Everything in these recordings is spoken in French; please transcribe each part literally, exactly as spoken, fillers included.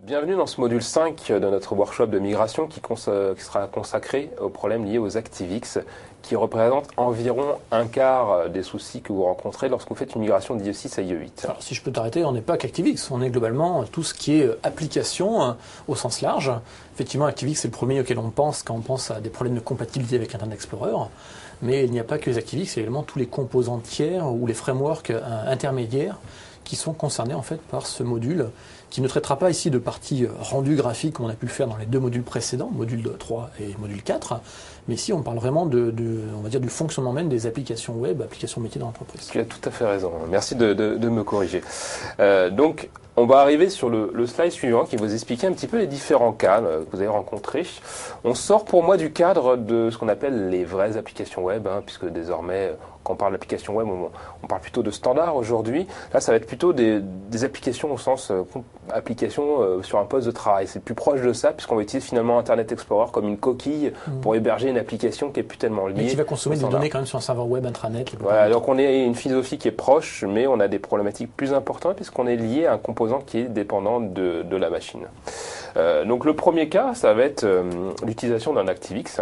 Bienvenue dans ce module cinq de notre workshop de migration qui, cons qui sera consacré aux problèmes liés aux ActiveX, qui représentent environ un quart des soucis que vous rencontrez lorsque vous faites une migration d'I E six à I E huit. Alors, si je peux t'arrêter, on n'est pas qu'ActiveX, on est globalement tout ce qui est application euh, au sens large. Effectivement, ActiveX c'est le premier auquel on pense quand on pense à des problèmes de compatibilité avec Internet Explorer. Mais il n'y a pas que les ActiveX, il y a également tous les composants tiers ou les frameworks euh, intermédiaires qui sont concernés en fait par ce module, qui ne traitera pas ici de partie rendue graphique comme on a pu le faire dans les deux modules précédents, module trois et module quatre, mais ici on parle vraiment de, de, on va dire, du fonctionnement même des applications web, applications métiers dans l'entreprise. Tu as tout à fait raison, merci de, de, de me corriger. Euh, donc, on va arriver sur le, le slide suivant qui va vous expliquer un petit peu les différents cas que vous avez rencontrés. On sort pour moi du cadre de ce qu'on appelle les vraies applications web, hein, puisque désormais, quand on parle d'applications web, on, on parle plutôt de standards aujourd'hui. Là, ça va être plutôt des, des applications au sens euh, applications euh, sur un poste de travail. C'est plus proche de ça, puisqu'on va utiliser finalement Internet Explorer comme une coquille mmh. pour héberger une application qui est plus tellement liée. Et qui va consommer des données quand même sur un serveur web intranet. Voilà, donc on est une philosophie qui est proche, mais on a des problématiques plus importantes puisqu'on est lié à un composant qui est dépendant de, de la machine. Euh, donc le premier cas, ça va être euh, l'utilisation d'un ActiveX,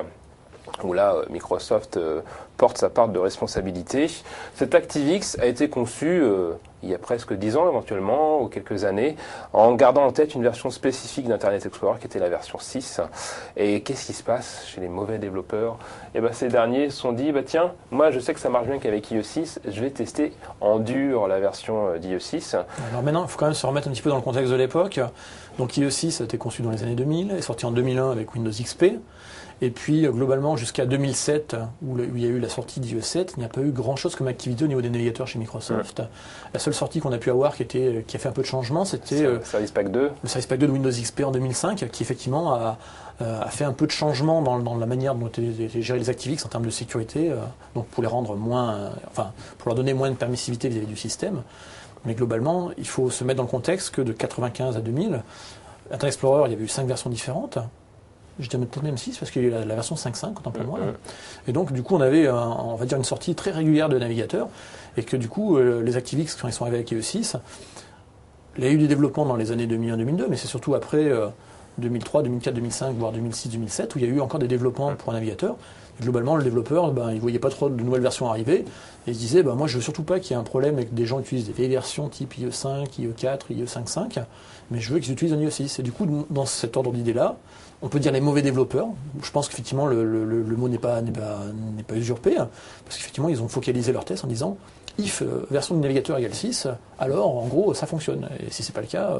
où là, Microsoft euh, porte sa part de responsabilité. Cet ActiveX a été conçu euh, il y a presque dix ans éventuellement, ou quelques années, en gardant en tête une version spécifique d'Internet Explorer qui était la version six. Et qu'est-ce qui se passe chez les mauvais développeurs? Eh ben, ces derniers se sont dit, bah, tiens, moi je sais que ça marche bien qu'avec I E six, je vais tester en dur la version d'I E six. Alors maintenant, il faut quand même se remettre un petit peu dans le contexte de l'époque. Donc I E six a été conçu dans les années deux mille, est sorti en deux mille un avec Windows X P. Et puis, globalement, jusqu'à deux mille sept, où il y a eu la sortie d'I E sept, il n'y a pas eu grand-chose comme activité au niveau des navigateurs chez Microsoft. Ouais. La seule sortie qu'on a pu avoir qui, était, qui a fait un peu de changement, c'était le Service Pack deux. Le Service Pack deux de Windows X P en deux mille cinq, qui effectivement a, a fait un peu de changement dans, dans la manière dont étaient gérés les ActiveX en termes de sécurité, donc pour les rendre moins, enfin, pour leur donner moins de permissivité vis-à-vis du système. Mais globalement, il faut se mettre dans le contexte que de quatre-vingt-quinze à deux mille, Internet Explorer, il y avait eu cinq versions différentes. Je dirais peut-être même six parce qu'il y a eu la, la version cinq point cinq, autant pour moi. Et donc, du coup, on avait, un, on va dire, une sortie très régulière de navigateurs et que, du coup, euh, les ActiveX, quand ils sont arrivés avec I E six, il y a eu des développements dans les années deux mille un deux mille deux, mais c'est surtout après euh, deux mille trois, deux mille quatre, deux mille cinq, voire deux mille six, deux mille sept, où il y a eu encore des développements pour un navigateur. Et globalement, le développeur, ben, il ne voyait pas trop de nouvelles versions arriver et il se disait, ben, moi, je ne veux surtout pas qu'il y ait un problème avec des gens qui utilisent des vieilles versions type I E cinq, I E quatre, I E cinq point cinq, mais je veux qu'ils utilisent un I E six. Et du coup, dans cet ordre d'idée-là, on peut dire les mauvais développeurs. Je pense qu'effectivement, le, le, le mot n'est pas, n'est pas, n'est pas usurpé, hein, parce qu'effectivement, ils ont focalisé leur test en disant if euh, version du navigateur égale six, alors en gros, ça fonctionne. Et si ce n'est pas le cas... Euh,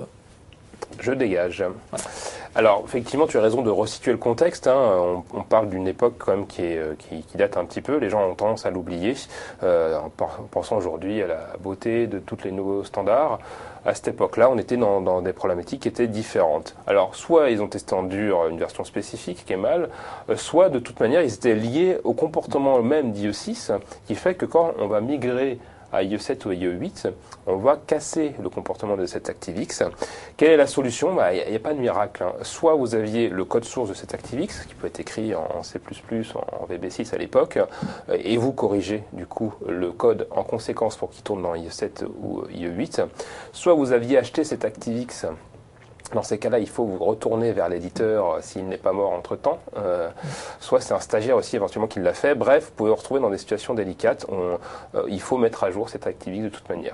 je dégage. Voilà. Alors, effectivement, tu as raison de resituer le contexte. Hein. On, on parle d'une époque quand même qui, est, qui, qui date un petit peu. Les gens ont tendance à l'oublier, euh, en pensant aujourd'hui à la beauté de tous les nouveaux standards. À cette époque-là, on était dans, dans des problématiques qui étaient différentes. Alors, soit ils ont testé en dur une version spécifique qui est mal, euh, soit de toute manière, ils étaient liés au comportement même d'I E six, qui fait que quand on va migrer à I E sept ou I E huit, on va casser le comportement de cet ActiveX. Quelle est la solution? Bah, il n'y a, a pas de miracle. Hein. Soit vous aviez le code source de cet ActiveX, qui peut être écrit en C plus plus, en V B six à l'époque, et vous corrigez du coup le code en conséquence pour qu'il tourne dans I E sept ou I E huit. Soit vous aviez acheté cet ActiveX. Dans ces cas-là, il faut vous retourner vers l'éditeur euh, s'il n'est pas mort entre-temps. Euh, soit c'est un stagiaire aussi éventuellement qui l'a fait. Bref, vous pouvez vous retrouver dans des situations délicates. On, euh, il faut mettre à jour cet ActiveX de toute manière.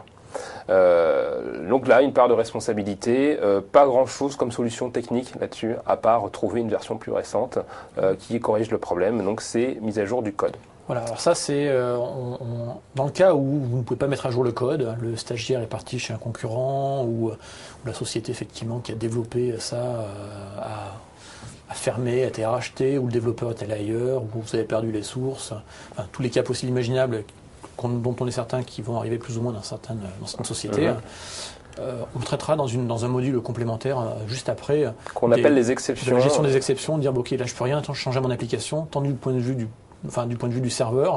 Euh, donc là, une part de responsabilité. Euh, pas grand-chose comme solution technique là-dessus, à part trouver une version plus récente euh, qui corrige le problème. Donc c'est mise à jour du code. Voilà, alors ça c'est euh, on, on, dans le cas où vous ne pouvez pas mettre à jour le code, le stagiaire est parti chez un concurrent ou, ou la société effectivement qui a développé ça euh, a, a fermé, a été racheté, ou le développeur est allé ailleurs, ou vous avez perdu les sources, enfin, tous les cas possibles imaginables dont on est certain qu'ils vont arriver plus ou moins dans certaines, dans certaines sociétés. Mmh. Euh, on le traitera dans, une, dans un module complémentaire euh, juste après. Qu'on appelle les exceptions. De la gestion des exceptions, dire bon, ok, là je peux rien changer à mon application, tant du point de vue du Enfin, du point de vue du serveur,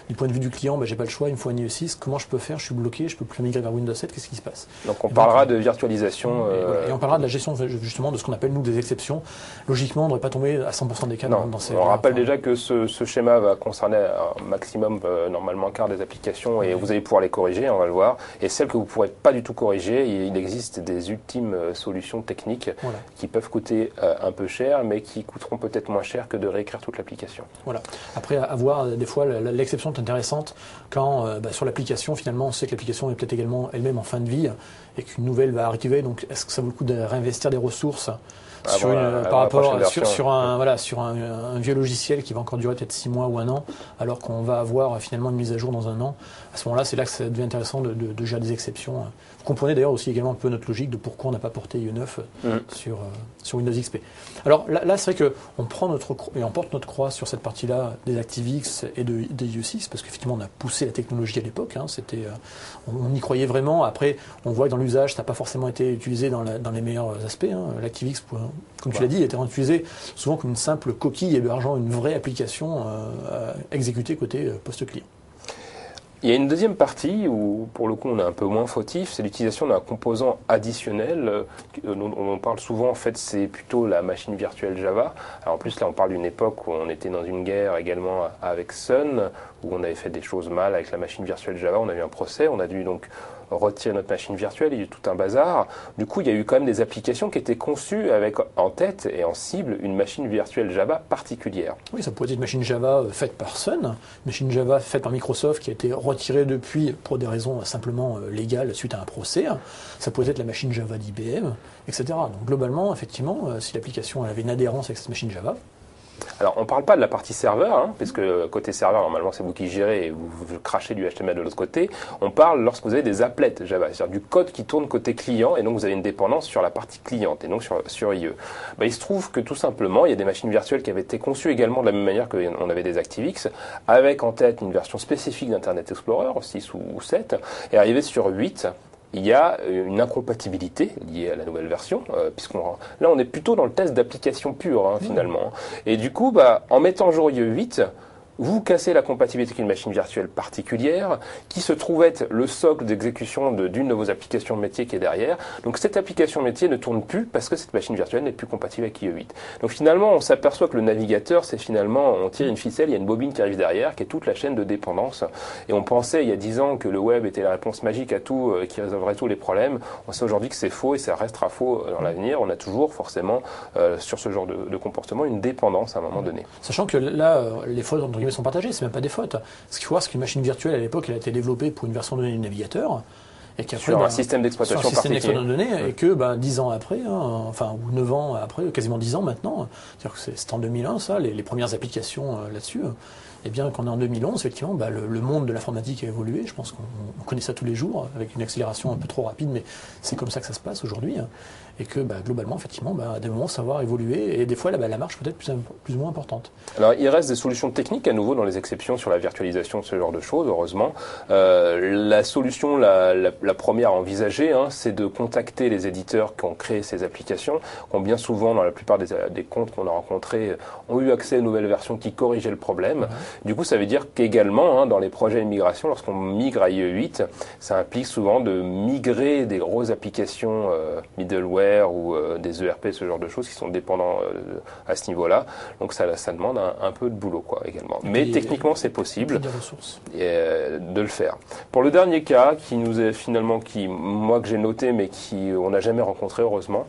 du point de vue du client, bah, j'ai pas le choix, il me faut un I E six, comment je peux faire? Je suis bloqué, je peux plus migrer vers Windows sept, qu'est-ce qui se passe? Donc on et parlera donc, de virtualisation. Et, euh... voilà. Et on parlera de la gestion justement de ce qu'on appelle nous des exceptions. Logiquement, on ne devrait pas tomber à cent pour cent des cas non, dans ces. On rappelle enfin, déjà que ce, ce schéma va concerner un maximum, euh, normalement un quart des applications, et oui. vous allez pouvoir les corriger, on va le voir. Et celles que vous ne pourrez pas du tout corriger, il existe des ultimes solutions techniques voilà. qui peuvent coûter euh, un peu cher, mais qui coûteront peut-être moins cher que de réécrire toute l'application. Voilà. Après, à voir, des fois, l'exception est intéressante quand euh, bah, sur l'application, finalement, on sait que l'application est peut-être également elle-même en fin de vie et qu'une nouvelle va arriver. Donc, est-ce que ça vaut le coup de réinvestir des ressources sur une, la, par rapport sur, sur un ouais. voilà sur un, un vieux logiciel qui va encore durer peut-être six mois ou un an, alors qu'on va avoir finalement une mise à jour dans un an. À ce moment-là, c'est là que ça devient intéressant de, de, de gérer des exceptions. Vous comprenez d'ailleurs aussi également un peu notre logique de pourquoi on n'a pas porté I E neuf mm. sur, euh, sur Windows X P. Alors là, là c'est vrai qu'on prend notre et on porte notre croix sur cette partie-là des ActiveX et de, des I E six, parce qu'effectivement on a poussé la technologie à l'époque. Hein, c'était, euh, on, on y croyait vraiment. Après, on voit que dans l'usage, ça n'a pas forcément été utilisé dans, la, dans les meilleurs aspects. Hein. L'ActiveX, comme tu l'as dit, était utilisé souvent comme une simple coquille hébergeant une vraie application euh, exécutée côté euh, post-client. Il y a une deuxième partie où, pour le coup, on est un peu moins fautif, c'est l'utilisation d'un composant additionnel. On parle souvent, en fait, c'est plutôt la machine virtuelle Java. Alors, en plus, là, on parle d'une époque où on était dans une guerre également avec Sun, où on avait fait des choses mal avec la machine virtuelle Java. On a eu un procès, on a dû donc retirer notre machine virtuelle, il y a eu tout un bazar. Du coup, il y a eu quand même des applications qui étaient conçues avec en tête et en cible une machine virtuelle Java particulière. Oui, ça pourrait être une machine Java faite par Sun, une machine Java faite par Microsoft qui a été retirée depuis pour des raisons simplement légales suite à un procès. Ça pourrait être la machine Java d'I B M, et cetera. Donc globalement, effectivement, si l'application avait une adhérence avec cette machine Java, alors, on ne parle pas de la partie serveur, hein, puisque côté serveur, normalement, c'est vous qui gérez et vous, vous crachez du H T M L de l'autre côté. On parle lorsque vous avez des applets Java, c'est-à-dire du code qui tourne côté client, et donc vous avez une dépendance sur la partie cliente, et donc sur, sur I E. Ben, il se trouve que tout simplement, il y a des machines virtuelles qui avaient été conçues également de la même manière qu'on avait des ActiveX, avec en tête une version spécifique d'Internet Explorer, six ou sept, et arrivé sur huit. Il y a une incompatibilité liée à la nouvelle version, euh, puisqu'on là on est plutôt dans le test d'application pure hein, finalement. Et du coup, bah, en mettant en jour I E huit, vous cassez la compatibilité avec une machine virtuelle particulière qui se trouve être le socle d'exécution de, d'une de vos applications métier qui est derrière. Donc cette application métier ne tourne plus parce que cette machine virtuelle n'est plus compatible avec I E huit. Donc finalement, on s'aperçoit que le navigateur, c'est finalement, on tire une ficelle, il y a une bobine qui arrive derrière, qui est toute la chaîne de dépendance. Et on pensait il y a dix ans que le web était la réponse magique à tout, euh, qui résolverait tous les problèmes. On sait aujourd'hui que c'est faux et ça restera faux dans l'avenir. On a toujours forcément, euh, sur ce genre de, de comportement, une dépendance à un moment donné. Sachant que là, les fautes sont partagées, c'est même pas des fautes. Ce qu'il faut voir, c'est qu'une machine virtuelle à l'époque, elle a été développée pour une version donnée du navigateur. Et qu'après, sur bah, un système d'exploitation sur un système particulier. d'exploitation de données, ouais. Et que bah, dix ans après, hein, enfin, ou neuf ans après, quasiment dix ans maintenant, c'est-à-dire que c'est, c'est en deux mille un, ça, les, les premières applications euh, là-dessus, et bien qu'on est en deux mille onze, effectivement, bah, le, le monde de l'informatique a évolué. Je pense qu'on on connaît ça tous les jours, avec une accélération un peu trop rapide, mais c'est comme ça que ça se passe aujourd'hui. Hein. Et que bah, globalement, effectivement, bah, à des moments, savoir évoluer, et des fois, là, bah, la marche peut être plus, plus ou moins importante. Alors, il reste des solutions techniques à nouveau dans les exceptions sur la virtualisation de ce genre de choses, heureusement. Euh, la solution, la, la, la première à envisager, hein, c'est de contacter les éditeurs qui ont créé ces applications, qui ont bien souvent, dans la plupart des, des comptes qu'on a rencontrés, ont eu accès à une nouvelle version qui corrigeait le problème. Mmh. Du coup, ça veut dire qu'également, hein, dans les projets de migration, lorsqu'on migre à I E huit, ça implique souvent de migrer des grosses applications euh, middleware ou euh, des E R P, ce genre de choses qui sont dépendants euh, à ce niveau-là. Donc ça, ça demande un, un peu de boulot, quoi, également. Et Mais techniquement, c'est possible des ressources. Et, euh, de le faire. Pour le dernier cas, qui nous est finalement, qui moi que j'ai noté, mais qui on n'a jamais rencontré, heureusement.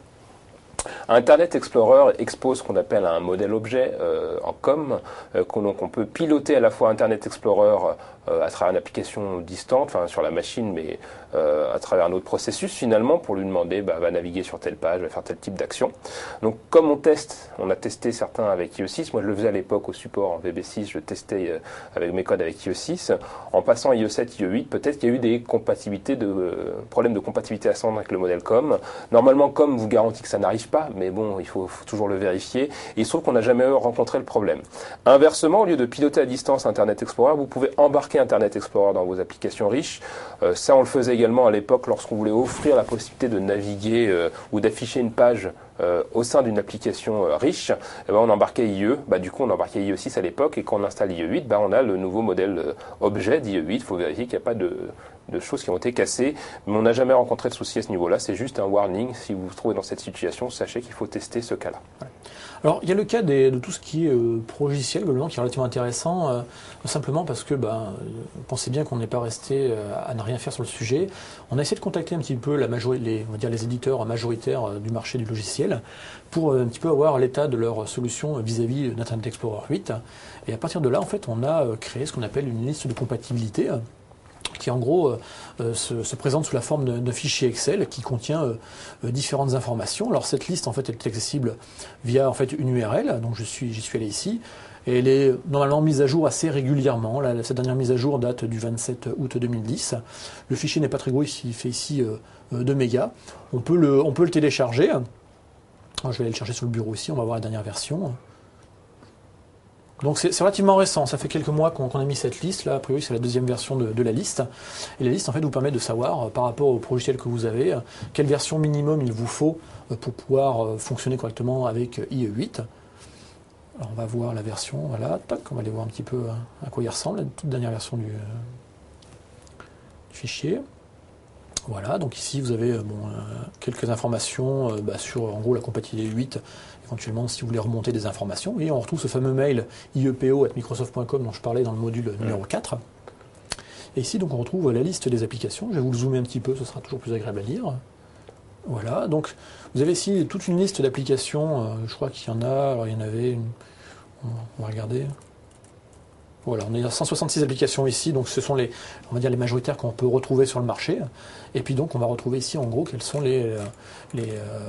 Internet Explorer expose ce qu'on appelle un modèle objet euh, en C O M, euh, qu'on, qu'on peut piloter à la fois Internet Explorer euh, à travers une application distante, enfin sur la machine, mais euh, à travers un autre processus finalement, pour lui demander, bah, va naviguer sur telle page, va faire tel type d'action. Donc comme on teste, on a testé certains avec I E six, moi je le faisais à l'époque au support en V B six, je testais euh, avec mes codes avec I E six, en passant I E sept, I E huit, peut-être qu'il y a eu des compatibilités de, euh, problèmes de compatibilité ascendante avec le modèle C O M. Normalement C O M vous garantit que ça n'arrive pas, mais bon, il faut, faut toujours le vérifier. Et il se trouve qu'on n'a jamais rencontré le problème. Inversement, au lieu de piloter à distance Internet Explorer, vous pouvez embarquer Internet Explorer dans vos applications riches. Euh, ça, on le faisait également à l'époque lorsqu'on voulait offrir la possibilité de naviguer euh, ou d'afficher une page euh, au sein d'une application euh, riche, eh ben, on embarquait I E. Bah, du coup, on embarquait I E six à l'époque, et quand on installe I E huit, bah, on a le nouveau modèle euh, objet d'I E huit. Il faut vérifier qu'il n'y a pas de, de choses qui ont été cassées. Mais on n'a jamais rencontré de souci à ce niveau-là. C'est juste un warning. Si vous vous trouvez dans cette situation, sachez qu'il faut tester ce cas-là. Ouais. Alors, il y a le cas des, de tout ce qui est euh, pro-logiciel, globalement, qui est relativement intéressant, euh, simplement parce que, ben, pensez bien qu'on n'est pas resté euh, à ne rien faire sur le sujet. On a essayé de contacter un petit peu la majori- les, on va dire les éditeurs majoritaires euh, du marché du logiciel pour euh, un petit peu avoir l'état de leur solution vis-à-vis d'Internet Explorer huit. Et à partir de là, en fait, on a euh, créé ce qu'on appelle une liste de compatibilité, euh, qui en gros euh, se, se présente sous la forme d'un fichier Excel qui contient euh, différentes informations. Alors cette liste en fait est accessible via en fait une U R L, donc je suis j'y suis allé ici, et elle est normalement mise à jour assez régulièrement. Là, cette dernière mise à jour date du vingt-sept août deux mille dix. Le fichier n'est pas très gros, il fait ici euh, deux mégas. On peut le on peut le télécharger. Alors, je vais aller le chercher sur le bureau ici, on va voir la dernière version. Donc c'est relativement récent, ça fait quelques mois qu'on qu'on a mis cette liste, là a priori c'est la deuxième version de, de la liste. Et la liste en fait vous permet de savoir euh, par rapport au logiciel que vous avez, euh, quelle version minimum il vous faut euh, pour pouvoir euh, fonctionner correctement avec euh, I E huit. Alors on va voir la version, voilà, tac, on va aller voir un petit peu euh, à quoi il ressemble, la toute dernière version du, euh, du fichier. Voilà, donc ici vous avez euh, bon, euh, quelques informations euh, bah, sur en gros la compatibilité huit, éventuellement si vous voulez remonter des informations. Et on retrouve ce fameux mail I E P O arobase microsoft point com dont je parlais dans le module numéro quatre. Et ici donc on retrouve la liste des applications. Je vais vous le zoomer un petit peu, ce sera toujours plus agréable à lire. Voilà, donc vous avez ici toute une liste d'applications, euh, je crois qu'il y en a, alors il y en avait une, on va regarder. Voilà, on est à cent soixante-six applications ici, donc ce sont les, on va dire les majoritaires qu'on peut retrouver sur le marché. Et puis donc on va retrouver ici en gros quels sont les, les,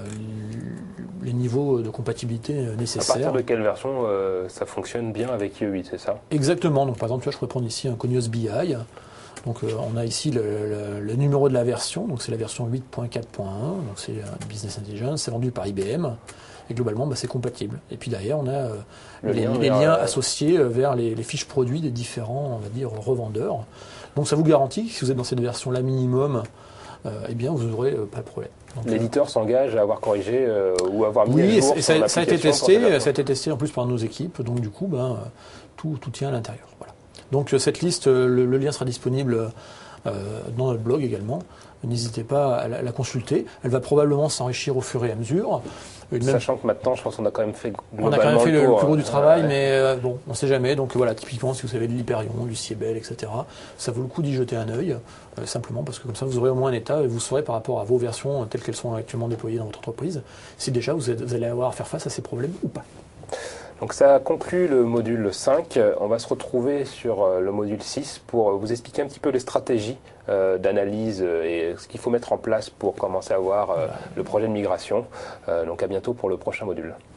les niveaux de compatibilité nécessaires. À partir de quelle version euh, ça fonctionne bien avec I E huit, c'est ça? Exactement, donc par exemple tu vois, je pourrais prendre ici un Cognos B I. Donc euh, on a ici le, le, le numéro de la version, donc c'est la version huit point quatre point un, donc c'est euh, Business Intelligence, c'est vendu par I B M. Et globalement, bah, c'est compatible. Et puis derrière, on a euh, les, lien les liens euh... associés vers les, les fiches produits des différents, on va dire, revendeurs. Donc ça vous garantit que si vous êtes dans cette version-là minimum, euh, eh bien, vous n'aurez euh, pas de problème. L'éditeur euh... s'engage à avoir corrigé euh, ou avoir mis oui, à jour et son ça, ça a été testé, ça a été testé en plus par nos équipes. Donc du coup, ben, tout, tout tient à l'intérieur. Voilà. Donc cette liste, le, le lien sera disponible euh, dans notre blog également. N'hésitez pas à la, à la consulter. Elle va probablement s'enrichir au fur et à mesure. Même... Sachant que maintenant, je pense qu'on a quand même fait On a quand même fait le, le, le plus gros du travail, ouais. mais euh, bon, on ne sait jamais. Donc voilà, typiquement, si vous avez de l'Hyperion, du Siebel, et cetera, ça vaut le coup d'y jeter un œil, euh, simplement parce que comme ça, vous aurez au moins un état et vous saurez par rapport à vos versions telles qu'elles sont actuellement déployées dans votre entreprise, si déjà vous, êtes, vous allez avoir à faire face à ces problèmes ou pas. Donc ça conclut le module cinq. On va se retrouver sur le module six pour vous expliquer un petit peu les stratégies euh, d'analyse et ce qu'il faut mettre en place pour commencer à voir euh, le projet de migration. Euh, donc à bientôt pour le prochain module.